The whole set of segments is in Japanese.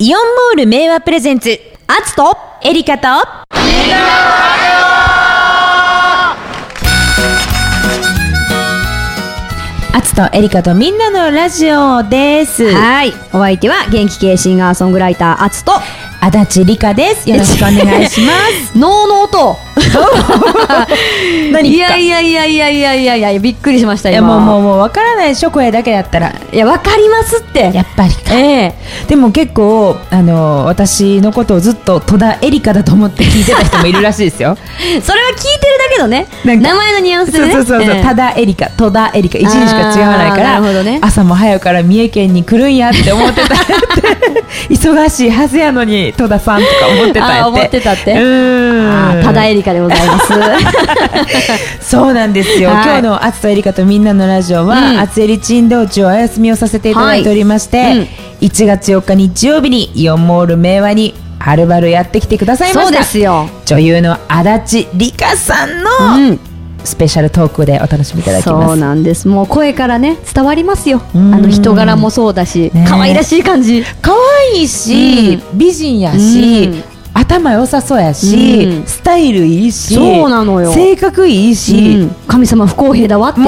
イオンモール明和プレゼンツ、アツとエリカとアツとエリカとみんなのラジオです。 はい、お相手は元気系シンガーソングライターアツと足立梨花です。よろしくお願いしますノーノーと何かいやびっくりしました。 いや今もう分からないでしょ、声だけだったら。 いや、わかりますって。 やっぱりか、でも結構私のことをずっと戸田エリカだと思って聞いてた人もいるらしいですよそれは聞いてるだけどね、名なんか前のニュアンスでね。 そう、戸田エリカ、戸田エリカ一字しか違わないかなるら、 ほどね、 朝も早くから三重県に来るんやって思ってた忙しいはずやのに戸田さんとか思ってたって思ってたって戸田エリカでございますそうなんですよ、 はい、 今日のアツとエリカとみんなのラジオは、アツエリ珍道中お休みをさせていただいておりまして、1月4日日曜日にイオンモール明和にはるばるやってきてくださいました。 そうですよ、 女優の足立梨花さんの、スペシャルトークでお楽しみいただきます。 そうなんです。もう声からね伝わりますよ。人柄もそうだし、 ね、 可愛らしい感じ、 可愛いし、美人やし、頭良さそうやし、スタイルいいし、 そうなのよ、 性格いいし、 神様不公平だわっていう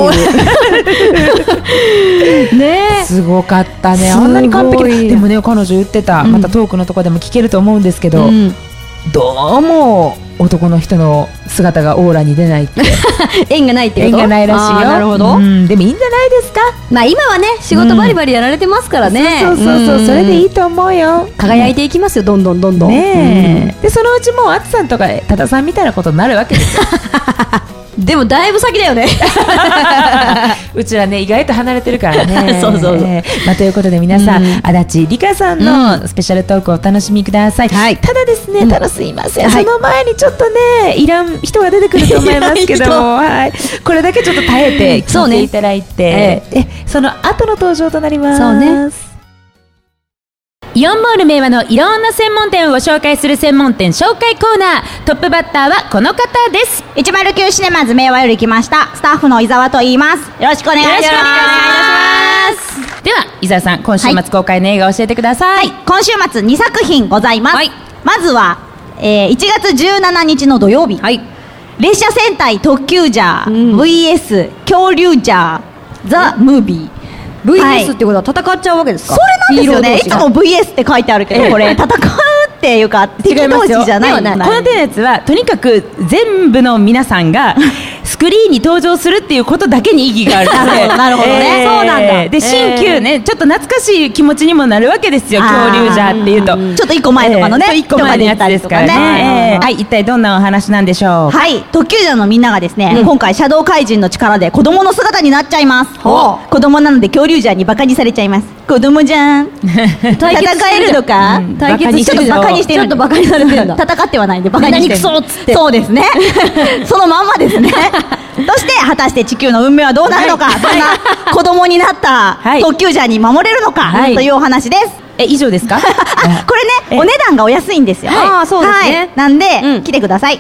ねえ、 すごかったね。あんなに完璧でもね、彼女言ってた、またトークのとこでも聞けると思うんですけど、どうも男の人の姿がオーラに出ないって縁がないってこと？ 縁がないらしいよ。 なるほど、 でもいいんじゃないですか。 まあ今はね、仕事バリバリやられてますからね、 そう、それでいいと思うよ。 輝いていきますよ、どんどんねえ、でそのうちもうあつさんとか多田さんみたいなことになるわけですよでもだいぶ先だよねうちらね、意外と離れてるからねそう、 ということで皆さん、足立梨花さんのスペシャルトークをお楽しみください。ただですね、すいません、その前にちょっとね、いらん人が出てくると思いますけどこれだけちょっと耐えて聞いていただいて、その後の登場となります。 そうね、 イオンモール明和のいろんな専門店をご紹介する専門店紹介コーナー。トップバッターはこの方です。 109シネマズ明和より来ましたスタッフの伊沢と言います。よろしくお願いします。 では伊沢さん、今週末公開の映画を教えてください。 今週末2作品ございます。まずは、1月17日の土曜日、列車戦隊特急ジャー VS 恐竜ジャーザ・ムービー。 VS ってことは戦っちゃうわけですか？ それなんですよね。いつも VS って書いてあるけど、これ戦うっていうか敵同士じゃないんだ。 この手のやつはとにかく全部の皆さんがスクリーンに登場するっていうことだけに意義があるのでなるほどね、そうなんだ。 で新旧ね、ちょっと懐かしい気持ちにもなるわけですよ、恐竜じゃっていうと。 ちょっと1個前とかのね、 1個前のやつですからね。一体どんなお話なんでしょう。 特急ジャーのみんながですね、今回シャドウ怪人の力で子供の姿になっちゃいます。子供なので恐竜ジャーにバカにされちゃいます。子供じゃん戦えるのか、対決ちょっとバカにしてる、ちょっとバカにされてるんだ戦ってはないんでバカにしてる。 何クソっつって。 そうですねそのまんまですねそして果たして地球の運命はどうなるのか、そんな子供になった特急ジャーに守れるのか、というお話です。 以上ですか？ これね、お値段がお安いんですよ。 そうですね、 なんで来てください。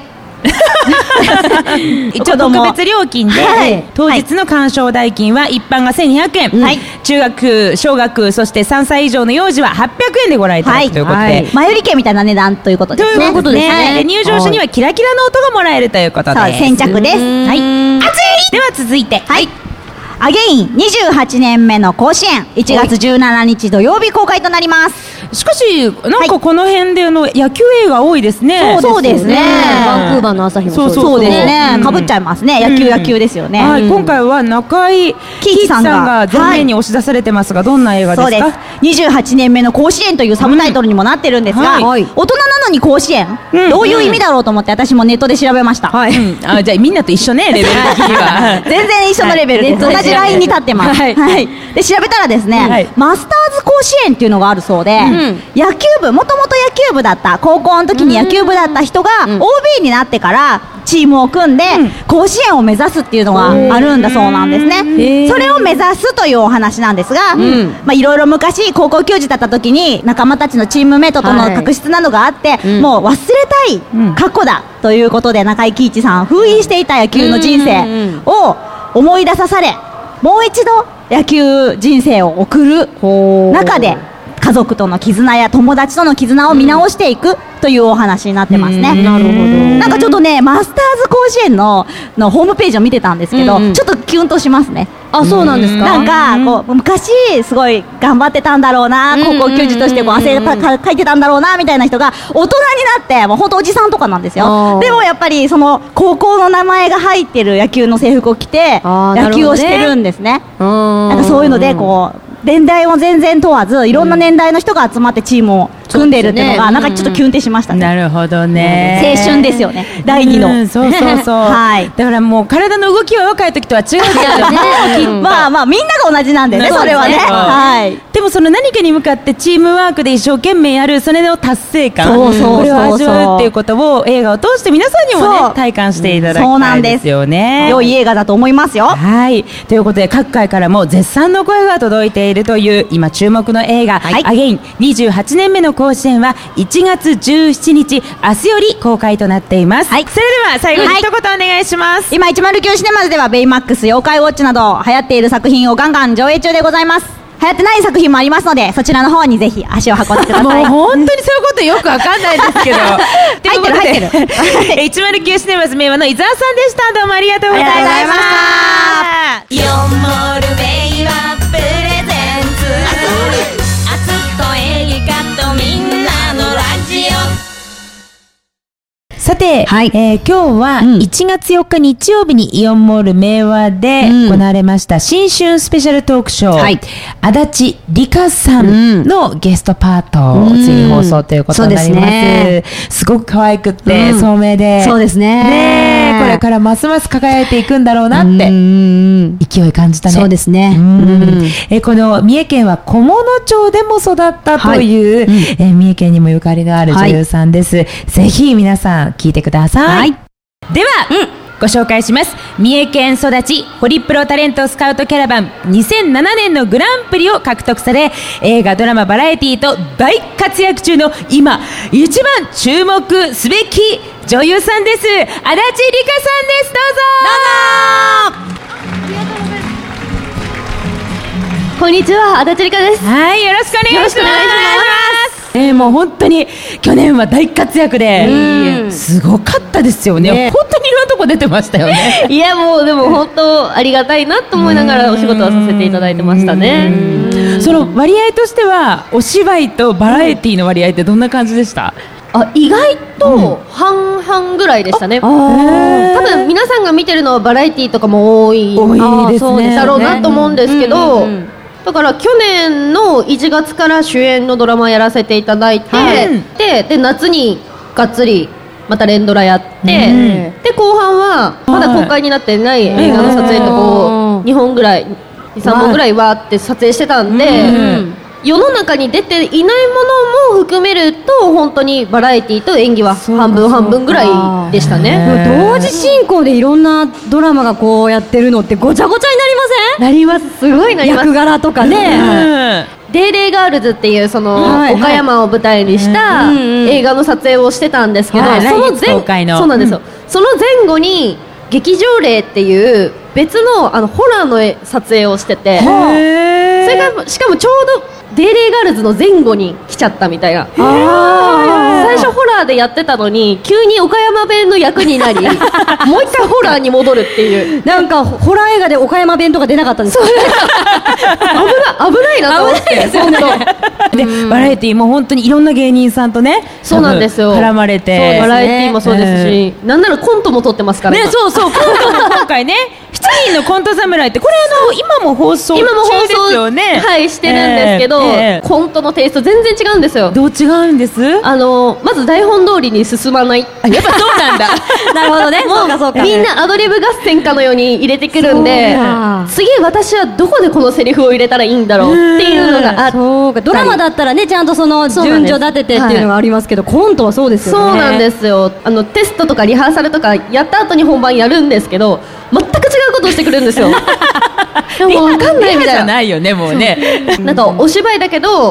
一応特別料金で、当日の鑑賞代金は一般が1200円、中学、小学、そして3歳以上の幼児は800円でご覧いただくということで、 前売り券みたいな値段ということですね。 ということですね。入場者にはキラキラの音がもらえるということです。 先着です。 熱い。では続いて、 アゲイン28年目の甲子園、1月17日土曜日公開となります。 しかしなんかこの辺で野球映画多いですね。 そうですね、 バンクーバーの朝日もそうですね、かぶっちゃいますね。野球ですよね。 今回は中井貴一さんが前面に押し出されてますが、どんな映画ですか？ そうです、28年目の甲子園というサブタイトルにもなってるんですが、大人なのに甲子園、どういう意味だろうと思って私もネットで調べました。 じゃあみんなと一緒ね、レベル的には全然一緒のレベルです。同じラインに立ってます。で調べたらですね、マスターズ甲子園っていうのがあるそうで、野球部、もともと野球部だった、高校の時に野球部だった人が OB になってからチームを組んで甲子園を目指すっていうのがあるんだそうなんですね。それを目指すというお話なんですが、いろいろ昔高校球児だった時に仲間たちのチームメイトとの確執などがあって、もう忘れたい過去だということで、中井貴一さん封印していた野球の人生を思い出さされ、もう一度野球人生を送る中で家家族との絆や友達との絆を見直していくというお話になってますね。 なるほど。 なんかちょっとね、マスターズ甲子園のホームページを見てたんですけど、ちょっとキュンとしますね。 あ、そうなんですか。 なんかこう昔すごい頑張ってたんだろうな、高校球児としてこう汗かいてたんだろうなみたいな人が大人になってもう本当おじさんとかなんですよ。でもやっぱりその高校の名前が入ってる野球の制服を着て野球をしてるんですね。なんかそういうのでこう年代も全然問わずいろんな年代の人が集まってチームを組んでるっていうのがなんかちょっとキュンってしましたね。 なるほどね。 青春ですよね。第二の。 そうそうそう。はい。だからもう体の動きは若い時とは違うけどね。 まあまあみんなが同じなんでね、それはね。はい。 でもその何かに向かってチームワークで一生懸命やるそれの達成感、 そうそうこれを味わうっていうことを映画を通して皆さんにもね体感していただきたいですよね。 良い映画だと思いますよ。 はい。ということで各界からも絶賛の声が届いているという今注目の映画、アゲイン28年目の甲子園は1月17日明日より公開となっています。それでは最後に一言お願いします。 今109シネマズではベイマックス、妖怪ウォッチなど流行っている作品をガンガン上映中でございます。流行ってない作品もありますので、そちらの方にぜひ足を運んでください。 もう本当にそういうことよくわかんないですけど入ってる 109シネマズ名和の伊沢さんでした。どうもありがとうございました。 よもるベイはプレゼンツあつとエリカとみんなのラジオ。 さて、今日は1月4日日曜日にイオンモール明和で行われました新春スペシャルトークショー、足立梨花さんのゲストパート追放送ということになります。すごく可愛くって聡明で、 そうですね。 これからますます輝いていくんだろうなって勢い感じたね。 そうですね。 この三重県は菰野町でも育ったという三重県にもゆかりのある女優さんです。ぜひ皆さん聞いてください。では、ご紹介します。三重県育ちホリプロタレントスカウトキャラバン2007年のグランプリを獲得され、映画ドラマバラエティーと大活躍中の今一番注目すべき女優さんです。足立梨花さんです。どうぞ。 こんにちは、足立梨花です。 はい、よろしくお願いします。もう本当に去年は大活躍で、すごかったですよね。本当にいろんなとこ出てましたよね。 いやもうでも本当ありがたいなと思いながらお仕事はさせていただいてましたね。 その割合としてはお芝居とバラエティの割合ってどんな感じでした？ 意外と半々ぐらいでしたね。多分皆さんが見てるのはバラエティとかも多いですね。 だろうなと思うんですけど、だから去年の1月から主演のドラマやらせていただいて、で夏にがっつりまた連ドラやって、で後半はまだ公開になってない映画の撮影とかを2本ぐらい2、3本ぐらいわーって撮影してたんで、世の中に出ていないものも含めると本当にバラエティと演技は半分半分ぐらいでしたね。 同時進行でいろんなドラマがこうやってるのってごちゃごちゃになりません？ なります。すごいなります。 役柄とかね。 デーデーガールズっていうその岡山を舞台にした映画の撮影をしてたんですけど、そのそうなんですよ。その前後に劇場霊っていう別のホラーの撮影をしてて、それがしかもちょうどデーデーガールズの前後に来ちゃったみたいな。最初ホラーでやってたのに急に岡山弁の役になりもう一回ホラーに戻るっていうなんかホラー映画で岡山弁とか出なかったんですか？ 危ないなと思って本当でバラエティも本当にいろんな芸人さんとね、 そうなんですよ、 絡まれて、 バラエティもそうですし、なんならコントも撮ってますからね。 そうそう、コントも今回ね7人のコント侍ってこれ今も放送中ですよね。 はいしてるんですけど、コントのテイスト全然違うんですよ。 どう違うんです？ まず台本通りに進まない。やっぱそうなんだ。 なるほどね。 もうみんなアドリブ合戦かのように入れてくるんで、次私はどこでこのセリフを入れたらいいんだろうっていうのがあって、 そうか、ドラマだったらねちゃんとその順序立ててっていうのがありますけど、コントはそうですよね。 そうなんですよ。テストとかリハーサルとかやった後に本番やるんですけど、全く違うことをしてくるんですよ。でも分かんないみたいな。 じゃないよね、もうね。 なんかお芝居だけど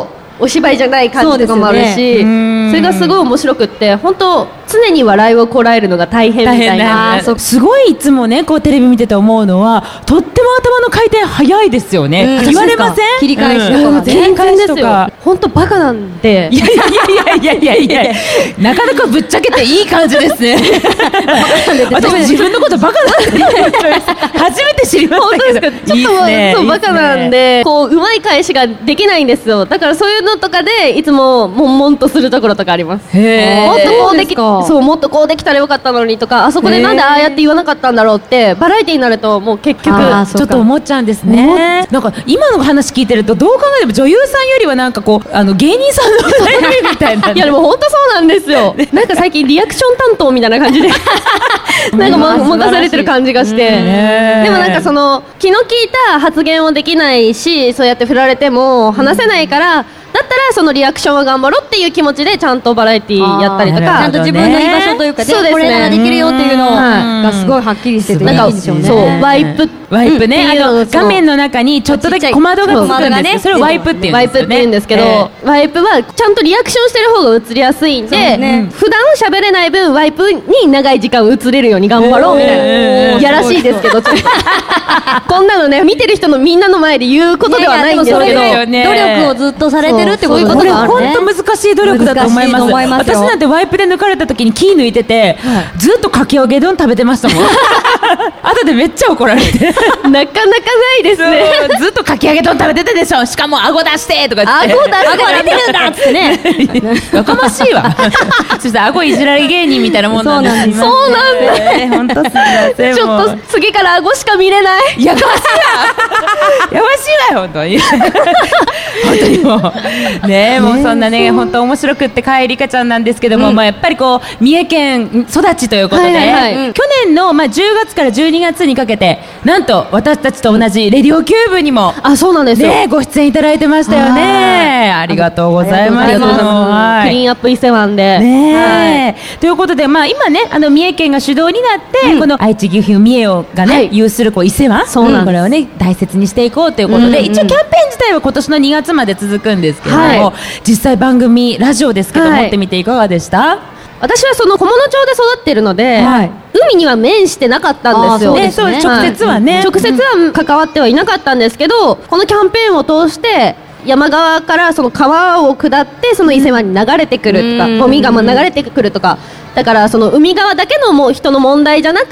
お芝居じゃない感じとかもあるし、それがすごい面白くって、本当常に笑いをこらえるのが大変みたいな。 すごいいつもねこうテレビ見てて思うのは、とっても頭の回転早いですよね。言われません？ 切り返しとかね。 切り返しとか本当バカなんで。 いやなかなかぶっちゃけていい感じですね。私自分のことバカなんて初めて知りましたけど。 ちょっとそうバカなんで、こううまい返しができないんですよ。だからそういうのとかでいつも悶々とするところとかあります。もっとこうできもっとこうできたらよかったのにとか、あそこでなんでああやって言わなかったんだろうってバラエティになるともう結局ちょっと思っちゃうんですね。なんか今の話聞いてるとどう考えても女優さんよりはなんかこう芸人さんの悩みみたいな。 いやでも本当そうなんですよ。なんか最近リアクション担当みたいな感じでなんか任されてる感じがして、でもなんかその気の利いた発言をできないし、そうやって振られても話せないから、だったらそのリアクションは頑張ろうっていう気持ちでちゃんとバラエティやったりとか、ちゃんと自分の居場所というかね、これならできるよっていうのがすごいはっきりしてていいんですよね。 そうワイプね、画面の中にちょっとだけ小窓がつくんです。それをワイプって言うんですけど、 ワイプはちゃんとリアクションしてる方が映りやすいんで、普段喋れない分ワイプに長い時間映れるように頑張ろうみたいな、やらしいですけど、こんなのね見てる人のみんなの前で言うことではないんですけど、 努力をずっとされてるってことこれ本当難しい努力だと思います。私なんてワイプで抜かれた時に気抜いてて、ずっとかき揚げ丼食べてましたもん。後でめっちゃ怒られて。 なかなかないですね。 ずっとかき揚げ丼食べてたでしょ。しかも顎出してとか言って。 顎出てるんだっつってね。 やかましいわ。そして顎いじられ芸人みたいなもんなんです。 そうなんだ。 本当すみません。 ちょっと次から顎しか見れない。 やかましいわ。やましいわよ本当に。本当にもうね、もうそんなね本当面白くって可愛いリカちゃんなんですけども、まあやっぱりこう三重県育ちということで、去年の10月から12月にかけてなんと私たちと同じレディオキューブにもそうなんですよ。 ご出演いただいてましたよね。ありがとうございます。 クリーンアップ伊勢湾で。 ということで今ね三重県が主導になって、この愛知岐阜三重がね有する伊勢湾、これをね大切にしていこうということで、一応キャンペーン自体は今年の2月まで続くんですけども、実際番組ラジオですけど持ってみていかがでした？ 私はその菰野町で育ってるので、海には面してなかったんですよ。 直接はね、 直接は関わってはいなかったんですけど、このキャンペーンを通して山側からその川を下ってその伊勢湾に流れてくるとか、ゴミが流れてくるとか、だからその海側だけのもう人の問題じゃなくって、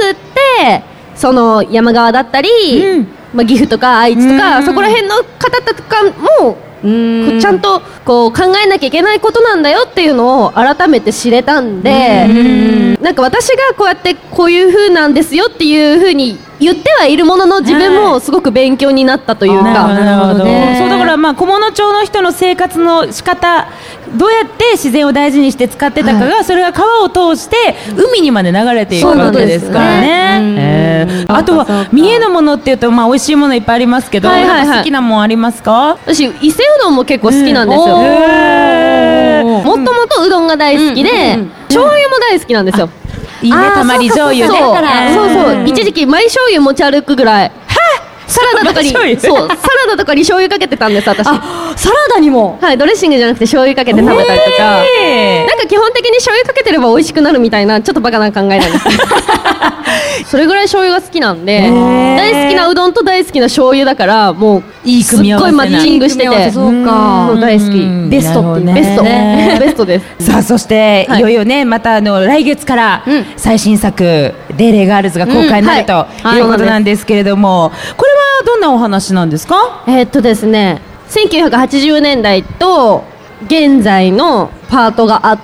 その山側だったり、岐阜とか愛知とかそこら辺の方とかもちゃんとこう考えなきゃいけないことなんだよっていうのを改めて知れたんで、なんか私がこうやってこういう風なんですよっていう風に言ってはいるものの、自分もすごく勉強になったというか。 なるほど。そうだから菰野町の人の生活の仕方、どうやって自然を大事にして使ってたかが、それが川を通して海にまで流れていくわけですからね。あとは三重のものっていうと美味しいものいっぱいありますけど、好きなもんありますか？ 私伊勢うどんも結構好きなんですよ。もともとうどんが大好きで、醤油も大好きなんですよ。 いいね、たまり醤油ね。 そう一時期マイ醤油持ち歩くぐらい。サラダとかに醤油かけてたんです私。 サラダにも、 ドレッシングじゃなくて醤油かけて食べたりとか、なんか基本的に醤油かけてれば美味しくなるみたいなちょっとバカな考えなんですそれぐらい醤油が好きなんで、大好きなうどんと大好きな醤油だから、もうすっごいマッチングしてて、 そうか、 大好き。 ベストっていうベストです。 さあそしていよいよね、また来月から最新作デーレーガールズが公開になるということなんですけれども、これはどんなお話なんですか？ ですね、1980年代と現在のパートがあって、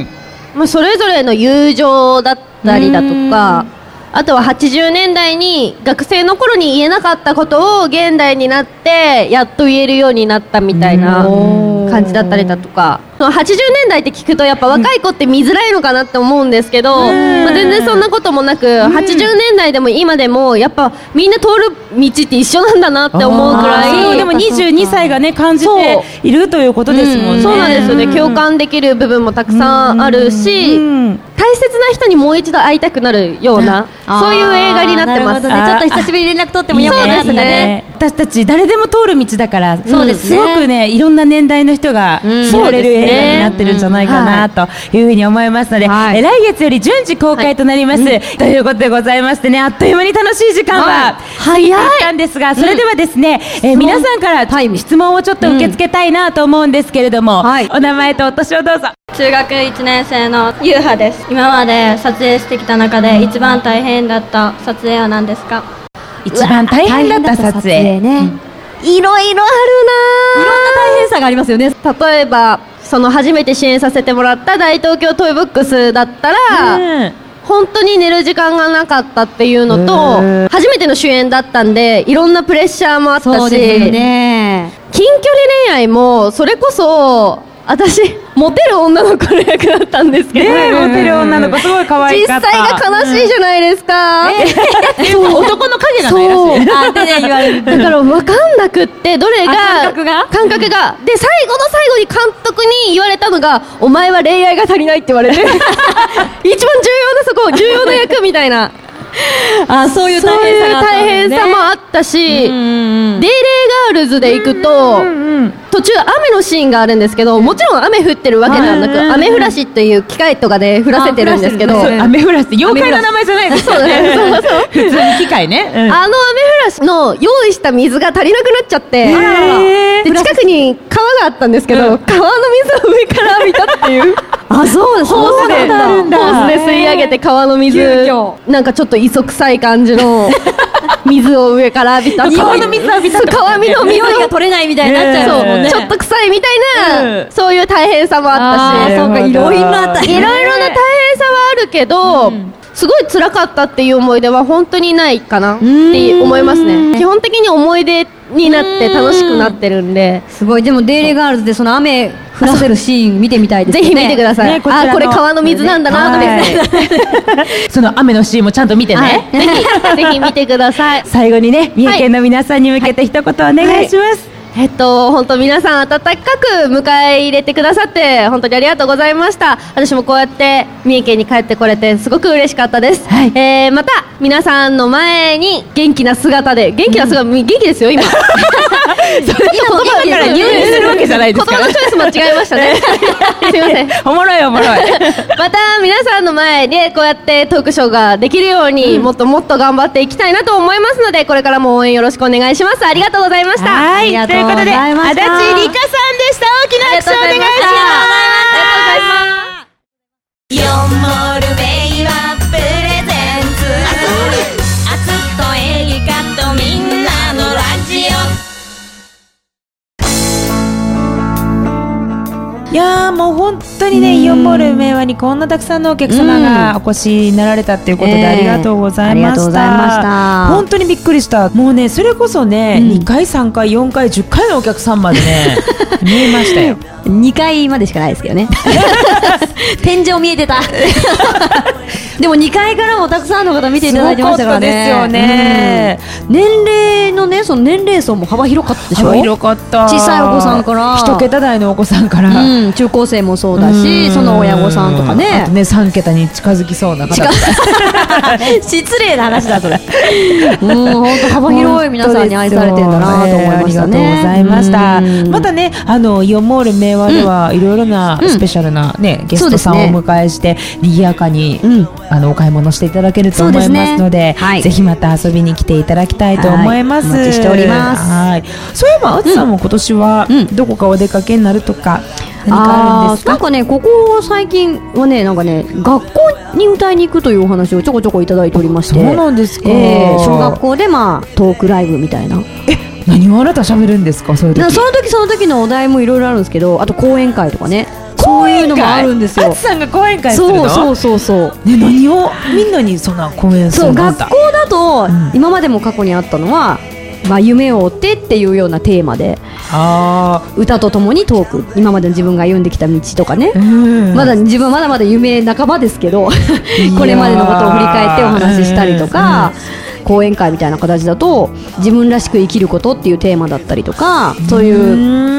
それぞれの友情だったりだとか、あとは80年代に学生の頃に言えなかったことを現代になってやっと言えるようになったみたいな感じだったりだとか、80年代って聞くとやっぱ若い子って見づらいのかなって思うんですけど、全然そんなこともなく、80年代でも今でもやっぱみんな通る道って一緒なんだなって思うくらい、 でも22歳がね感じているということですもんね。 そうなんですよね。共感できる部分もたくさんあるし、 大切な人にもう一度会いたくなるような、そういう映画になってます。 なるほどね、ちょっと久しぶりに連絡取ってもいいかもですね。 私たち誰でも通る道だから、 そうですね、 すごくね、いろんな年代の人が見られる映画になってるんじゃないかなというふうに思いますので、来月より順次公開となります、ということでございましてね、あっという間に楽しい時間は過ぎていったんですが、それではですね、皆さんから質問をちょっと受け付けたいなと思うんですけれども、お名前とお年をどうぞ。 中学1年生のゆうはです。今まで撮影してきた中で一番大変だった撮影は何ですか？ 一番大変だった撮影ね、 いろいろあるな。いろんな大変さがありますよね。 例えばその初めて支援させてもらった大東京トイブックスだったら、本当に寝る時間がなかったっていうのと、初めての主演だったんでいろんなプレッシャーもあったし、 そうですね、 近距離恋愛もそれこそ私モテる女の子の役だったんですけど、 モテる女の子すごい可愛かった。 実際が悲しいじゃないですか、 男の影がないらしい。 言われる。だから分かんなくってどれが感覚がで、最後の最後に監督に言われたのが、お前は恋愛が足りないって言われて一番重要なそこ重要な役みたいなそういう大変さもあったし、デイレイガールズで行くと途中雨のシーンがあるんですけど、もちろん雨降ってるわけではなく、雨降らしっていう機械とかで降らせてるんですけど、 雨降らしって妖怪の名前じゃないですか。そうだね、普通に機械ね、あの雨降らしの用意した水が足りなくなっちゃって、で近くに川があったんですけど、川の水を上から浴びたっていうそうです、 ホースで吸い上げて川の水、なんかちょっと磯臭い感じの水を上から浴びた、 川の水浴びた、 川の水匂いが取れないみたいになっちゃいますもんね。 ちょっと臭いみたいな、そういう大変さもあったし、 そうか、いろいろな大変さはあるけど、すごい辛かったっていう思い出は本当にないかなって思いますね。基本的に思い出になって楽しくなってるんで、 すごい。でもデイリーガールズでその雨降らせるシーン見てみたいですね。 ぜひ見てください。これ川の水なんだなと思って、 その雨のシーンもちゃんと見てね、 ぜひ見てください。 最後にね、三重県の皆さんに向けて一言お願いします。 本当皆さん温かく迎え入れてくださって本当にありがとうございました。私もこうやって三重県に帰ってこれてすごく嬉しかったです。また皆さんの前に元気な姿で、元気ですよ今。それ今から入院するわけじゃないですから。 言葉のチョイス間違えましたね。すいません。 おもろい。また皆さんの前でこうやってトークショーができるように、もっともっと頑張っていきたいなと思いますので、これからも応援よろしくお願いします。ありがとうございました。 ということで、足立梨花さんでした。大きな拍手をお願いします。 よもるべいはプレゼンツ、あつとえりかとみんなのラジオ。いやー、もう本当にね、イオンモール明和にこんなたくさんのお客様がお越しになられたということで、ありがとうございました。本当にびっくりした。もうね、それこそね、2回3回4回10回のお客さんまでね見えましたよ。 2回までしかないですけどね。天井見えてた。でも2階からもたくさんの方見ていただいてましたからね。 ですよね。 年齢のね、その年齢層も幅広かったでしょ。 幅広かった。 小さいお子さんから 1桁台のお子さんから、 中高生もそうだし、その親御さんとかね、 あとね3桁に近づきそうな方。 失礼な話だそれ。本当幅広い皆さんに愛されてるんだなと思いましたね。 ありがとうございました。またね、イオンモール明和ではいろいろなスペシャルなね、ゲストさんをお迎えして賑やかにお買い物していただけると思いますので、ぜひまた遊びに来ていただきたいと思います。 お待ちしております。 そういえばあつさんも今年はどこかお出かけになるとか何かあるんですか？ なんかね、ここ最近はね、なんかね、学校に歌いに行くというお話をちょこちょこいただいておりまして。 そうなんですか。 小学校でトークライブみたいな。 何をあなた喋るんですか？そういう時。 その時のお題もいろいろあるんですけど、あと講演会とかね、そういうのもあるんですよ。 あつさんが講演会するの？ そう。 ね、何をみんなにそんな講演するの？ 学校だと、今までも過去にあったのは、夢を追ってっていうようなテーマで、歌とともにトーク、今まで自分が歩んできた道とかね、自分まだまだ夢半ばですけどこれまでのことを振り返ってお話ししたりとか、講演会みたいな形だと自分らしく生きることっていうテーマだったりとか、そういう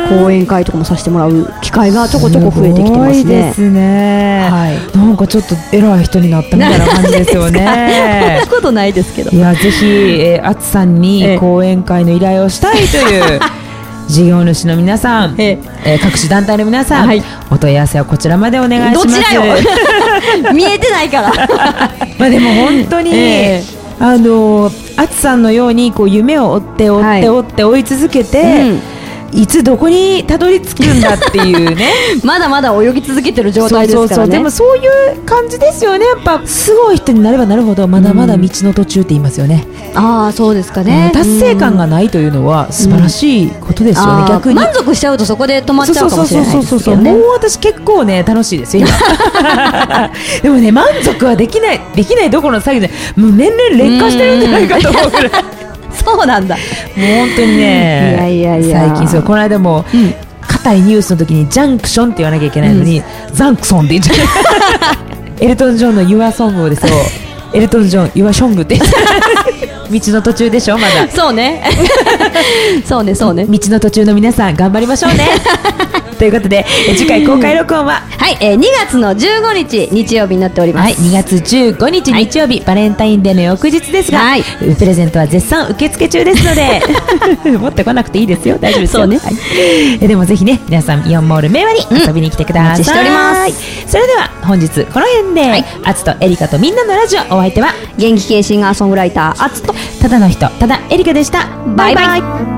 講演会とかもさせてもらう機会がちょこちょこ増えてきてますね。 すごいですね、はい、なんかちょっと偉い人になったみたいな感じですよね。 そんなことないですけど、 いやぜひあつさんに講演会の依頼をしたいという事業主の皆さん、各種団体の皆さん、はい、お問い合わせはこちらまでお願いします。 どちらよ見えてないからまあでも本当に、あつさんのようにこう夢を追って追って追って追い続けて、いつどこにたどり着くんだっていうねまだまだ泳ぎ続けてる状態ですからね。 でもそういう感じですよね。やっぱすごい人になればなるほどまだまだ道の途中って言いますよね。 ああそうですかね、 達成感がないというのは素晴らしいことですよね、逆に満足しちゃうとそこで止まっちゃうかもしれないですけどね。 もう私結構ね楽しいですよ今でもね満足はできないどころの詐欺でもう年々劣化してるんじゃないかと思うぐらいそうなんだ。 もう本当にね、最近そうこの間も、硬いニュースの時にジャンクションって言わなきゃいけないのに、ザンクソンって言っちゃうエルトン・ジョンの Your Song をですよエルトン・ジョン Your Song って道の途中でしょまだ。 そうねそうね道の途中の皆さん頑張りましょうねということで次回公開録音ははい、2月の15日日曜日になっております。 はい、2月15日日曜日、バレンタインデーの翌日ですが、プレゼントは絶賛受付中ですので持ってこなくていいですよ、大丈夫ですよ。そうね、はい、でもぜひね皆さんイオンモール明和に遊びに来てください。お待ちしております。それでは本日この辺で、あつとエリカとみんなのラジオ、お相手は元気系シンガーソングライターあつとただの人ただエリカでした。バイバイ。